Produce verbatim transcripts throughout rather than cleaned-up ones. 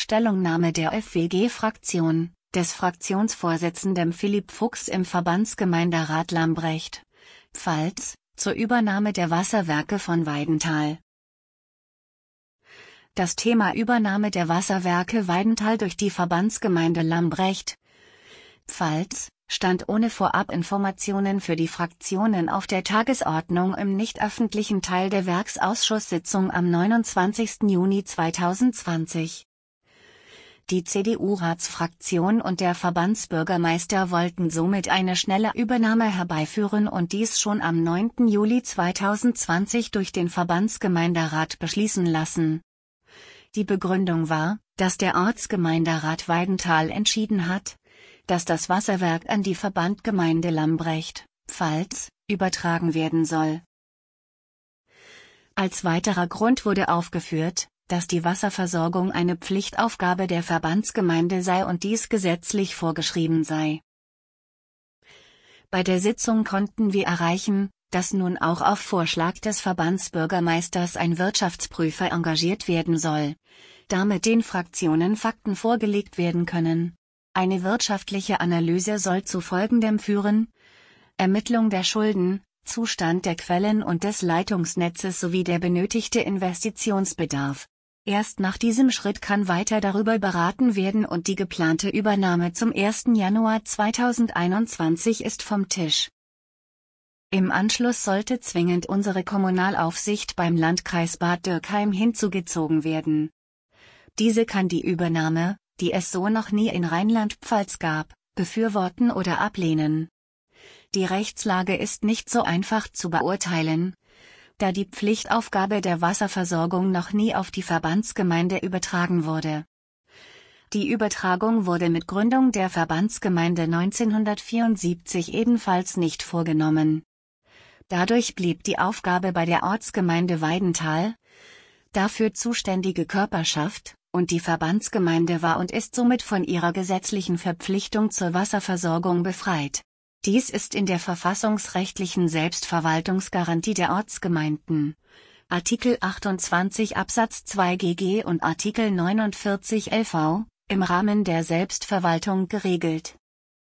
Stellungnahme der F W G-Fraktion, des Fraktionsvorsitzenden Philipp Fuchs im Verbandsgemeinderat Lambrecht, Pfalz, zur Übernahme der Wasserwerke von Weidenthal. Das Thema Übernahme der Wasserwerke Weidenthal durch die Verbandsgemeinde Lambrecht, Pfalz, stand ohne Vorabinformationen für die Fraktionen auf der Tagesordnung im nicht öffentlichen Teil der Werksausschusssitzung am neunundzwanzigsten Juni zweitausendzwanzig. Die C D U-Ratsfraktion und der Verbandsbürgermeister wollten somit eine schnelle Übernahme herbeiführen und dies schon am neunten Juli zweitausendzwanzig durch den Verbandsgemeinderat beschließen lassen. Die Begründung war, dass der Ortsgemeinderat Weidenthal entschieden hat, dass das Wasserwerk an die Verbandgemeinde Lambrecht, Pfalz, übertragen werden soll. Als weiterer Grund wurde aufgeführt, dass die Wasserversorgung eine Pflichtaufgabe der Verbandsgemeinde sei und dies gesetzlich vorgeschrieben sei. Bei der Sitzung konnten wir erreichen, dass nun auch auf Vorschlag des Verbandsbürgermeisters ein Wirtschaftsprüfer engagiert werden soll, damit den Fraktionen Fakten vorgelegt werden können. Eine wirtschaftliche Analyse soll zu Folgendem führen: Ermittlung der Schulden, Zustand der Quellen und des Leitungsnetzes sowie der benötigte Investitionsbedarf. Erst nach diesem Schritt kann weiter darüber beraten werden und die geplante Übernahme zum ersten Januar zweitausendeinundzwanzig ist vom Tisch. Im Anschluss sollte zwingend unsere Kommunalaufsicht beim Landkreis Bad Dürkheim hinzugezogen werden. Diese kann die Übernahme, die es so noch nie in Rheinland-Pfalz gab, befürworten oder ablehnen. Die Rechtslage ist nicht so einfach zu beurteilen, da die Pflichtaufgabe der Wasserversorgung noch nie auf die Verbandsgemeinde übertragen wurde. Die Übertragung wurde mit Gründung der Verbandsgemeinde neunzehnhundertvierundsiebzig ebenfalls nicht vorgenommen. Dadurch blieb die Aufgabe bei der Ortsgemeinde Weidenthal, dafür zuständige Körperschaft, und die Verbandsgemeinde war und ist somit von ihrer gesetzlichen Verpflichtung zur Wasserversorgung befreit. Dies ist in der verfassungsrechtlichen Selbstverwaltungsgarantie der Ortsgemeinden, Artikel achtundzwanzig Absatz zwei G G und Artikel neunundvierzig L V, im Rahmen der Selbstverwaltung geregelt.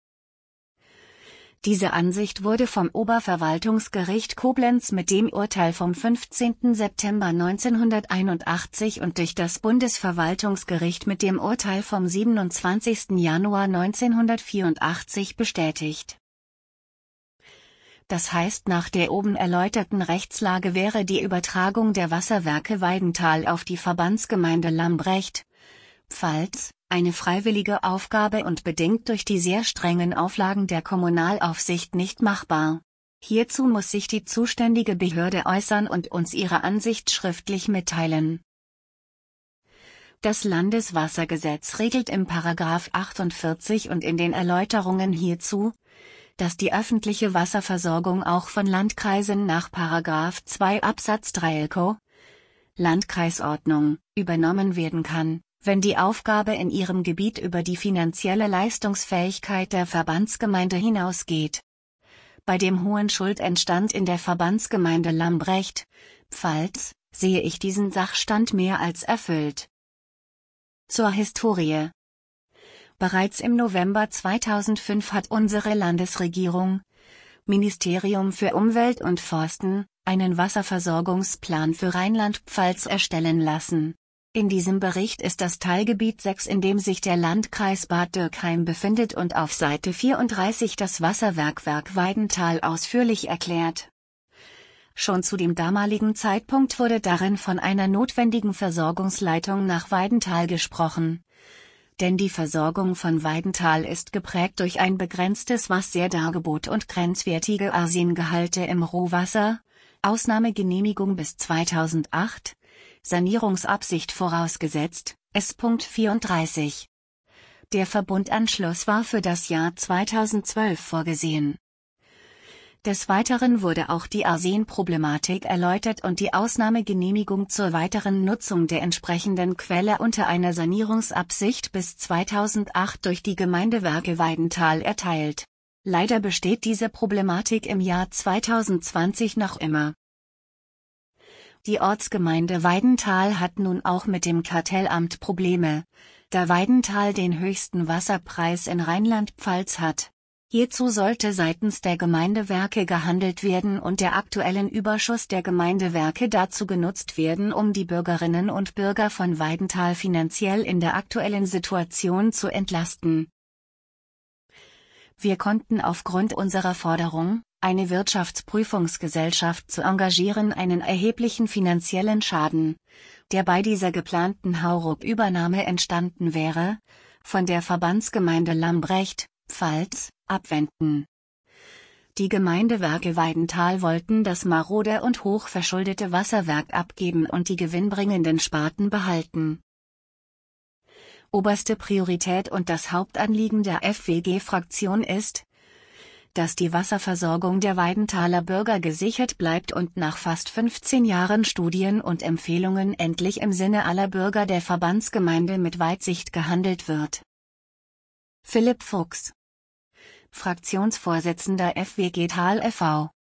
Diese Ansicht wurde vom Oberverwaltungsgericht Koblenz mit dem Urteil vom fünfzehnten September neunzehnhunderteinundachtzig und durch das Bundesverwaltungsgericht mit dem Urteil vom siebenundzwanzigsten Januar neunzehnhundertvierundachtzig bestätigt. Das heißt, nach der oben erläuterten Rechtslage wäre die Übertragung der Wasserwerke Weidenthal auf die Verbandsgemeinde Lambrecht, Pfalz, eine freiwillige Aufgabe und bedingt durch die sehr strengen Auflagen der Kommunalaufsicht nicht machbar. Hierzu muss sich die zuständige Behörde äußern und uns ihre Ansicht schriftlich mitteilen. Das Landeswassergesetz regelt im Paragraph achtundvierzig und in den Erläuterungen hierzu, dass die öffentliche Wasserversorgung auch von Landkreisen nach Paragraph zwei Absatz drei L K O, Landkreisordnung, übernommen werden kann, wenn die Aufgabe in ihrem Gebiet über die finanzielle Leistungsfähigkeit der Verbandsgemeinde hinausgeht. Bei dem hohen Schuldentstand in der Verbandsgemeinde Lambrecht, Pfalz, sehe ich diesen Sachstand mehr als erfüllt. Zur Historie. Bereits im November zweitausendfünf hat unsere Landesregierung, Ministerium für Umwelt und Forsten, einen Wasserversorgungsplan für Rheinland-Pfalz erstellen lassen. In diesem Bericht ist das Teilgebiet sechs, in dem sich der Landkreis Bad Dürkheim befindet, und auf Seite vierunddreißig das Wasserwerk Werk Weidenthal ausführlich erklärt. Schon zu dem damaligen Zeitpunkt wurde darin von einer notwendigen Versorgungsleitung nach Weidenthal gesprochen. Denn die Versorgung von Weidenthal ist geprägt durch ein begrenztes Wasserdargebot und grenzwertige Arsengehalte im Rohwasser, Ausnahmegenehmigung bis zweitausendacht, Sanierungsabsicht vorausgesetzt, S. vierunddreißig. Der Verbundanschluss war für das Jahr zweitausendzwölf vorgesehen. Des Weiteren wurde auch die Arsenproblematik erläutert und die Ausnahmegenehmigung zur weiteren Nutzung der entsprechenden Quelle unter einer Sanierungsabsicht bis zweitausendacht durch die Gemeindewerke Weidenthal erteilt. Leider besteht diese Problematik im Jahr zweitausendzwanzig noch immer. Die Ortsgemeinde Weidenthal hat nun auch mit dem Kartellamt Probleme, da Weidenthal den höchsten Wasserpreis in Rheinland-Pfalz hat. Hierzu sollte seitens der Gemeindewerke gehandelt werden und der aktuellen Überschuss der Gemeindewerke dazu genutzt werden, um die Bürgerinnen und Bürger von Weidenthal finanziell in der aktuellen Situation zu entlasten. Wir konnten aufgrund unserer Forderung, eine Wirtschaftsprüfungsgesellschaft zu engagieren, einen erheblichen finanziellen Schaden, der bei dieser geplanten Hauruck-Übernahme entstanden wäre, von der Verbandsgemeinde Lambrecht, Pfalz, abwenden. Die Gemeindewerke Weidenthal wollten das marode und hochverschuldete Wasserwerk abgeben und die gewinnbringenden Sparten behalten. Oberste Priorität und das Hauptanliegen der F W G-Fraktion ist, dass die Wasserversorgung der Weidenthaler Bürger gesichert bleibt und nach fast fünfzehn Jahren Studien und Empfehlungen endlich im Sinne aller Bürger der Verbandsgemeinde mit Weitsicht gehandelt wird. Philipp Fuchs, Fraktionsvorsitzender F W G Thal e V